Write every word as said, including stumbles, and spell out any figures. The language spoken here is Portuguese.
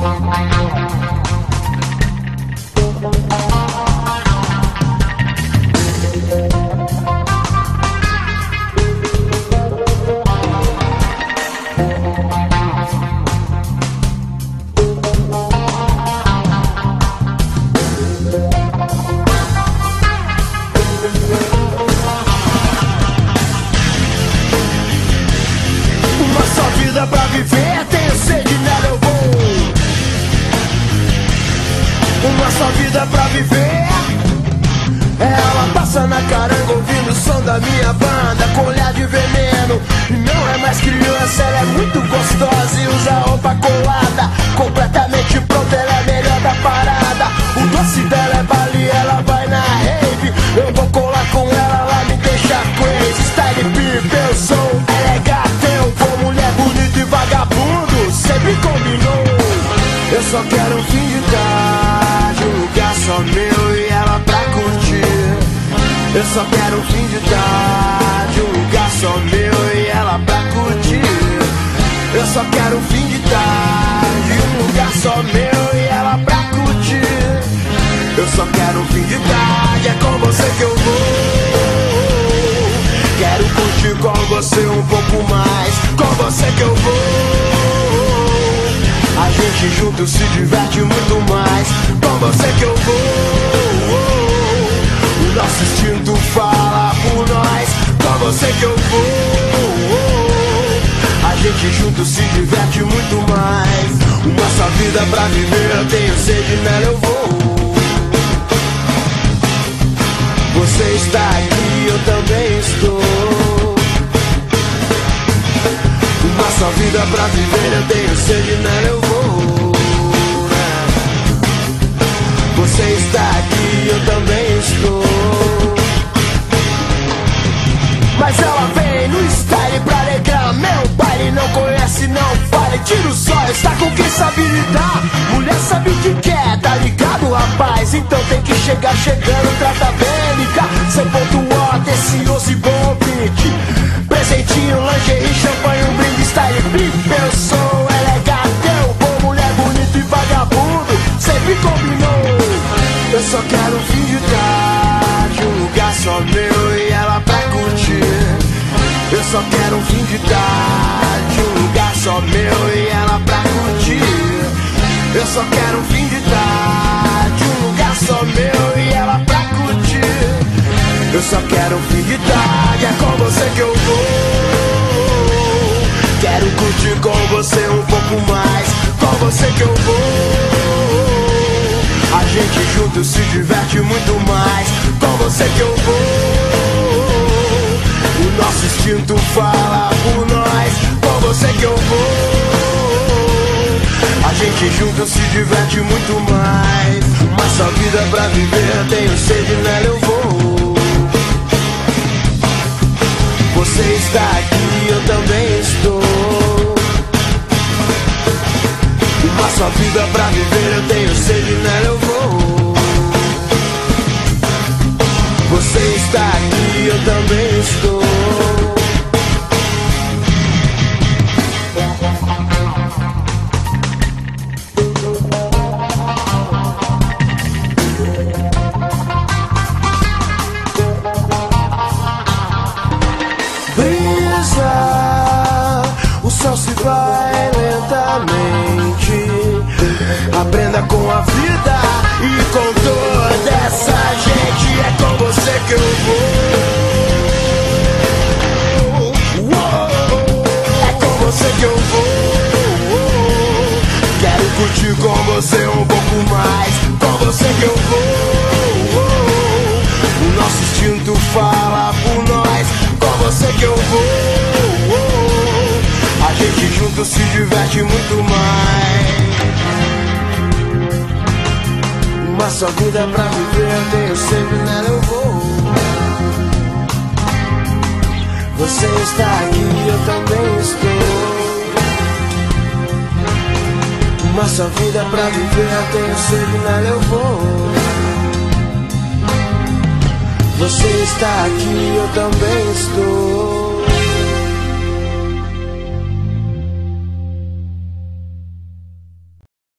Pra viver, tenho sede, nela eu vou. Uma só vida pra viver. Ela passa na caranga ouvindo o som da minha banda, com olhar de veneno. E não é mais criança, ela é muito gostosa e usa roupa colada, completamente pronta, ela é a melhor da parada. O doce dela é Bali, ela vai na rave. Eu vou colar com ela, ela me deixa crazy. Style people, eu sou elegante, eu vou mulher bonita e vagabundo, sempre combinou. Eu só quero um fim de tarde, um lugar só meu e ela pra curtir. Eu só quero um fim de tarde, um lugar só meu e ela pra curtir. Eu só quero um fim de tarde, um lugar só meu e ela pra curtir. Eu só quero um fim de tarde, é com você que eu vou. Quero curtir com você um pouco mais, com você que eu vou. A gente junto se diverte muito mais, com você que eu vou. O nosso instinto fala por nós, com você que eu vou. A gente junto se diverte muito mais. Uma só vida pra viver, eu tenho sede, nela eu vou. Você está aqui, eu também estou. Uma só vida pra viver, eu tenho sede, nela eu vou. Você está aqui, eu também estou. Mas ela vem no style pra alegrar meu baile. Não conhece, não fale, tira os olhos, tá com quem sabe lidar. Mulher sabe o que quer, tá ligado, rapaz? Então tem que chegar chegando, trata bem, ligar. Ser pontual, atencioso e bom beat. Presentinho, lingerie, champanhe, um brinde, style flip. Eu sou elegante, eu vou mulher bonita e vagabundo, sempre combinou. Eu só quero um fim de tarde, um lugar só meu e ela pra curtir. Eu só quero um fim de tarde, um lugar só meu e ela pra curtir. Eu só quero um fim de tarde, um lugar só meu e ela pra curtir. Eu só quero um fim de tarde, é com você que eu vou. Quero curtir com você um pouco mais, com você que eu vou. A gente junto se diverte muito mais, com você que eu vou. O nosso instinto fala por nós, com você que eu vou. A gente junto se diverte muito mais. Uma só vida pra viver, eu tenho sede, nela eu vou. Você está aqui, eu também estou. Uma só vida pra viver, eu tenho sede, nela eu vou. Você está aqui, eu também estou. Brisa, o sol se vai lentamente. Aprenda com a vida e com toda essa gente. É com você que eu vou. Uou, é com você que eu vou. Quero curtir com você um pouco mais, com você que eu vou. O nosso instinto fala por nós, com você que eu vou. A gente junto se diverte muito mais. Uma só vida pra viver, eu tenho sempre, nela eu vou. Você está aqui, eu também estou. Uma só vida pra viver, eu tenho sempre, nela eu vou. Você está aqui, eu também estou.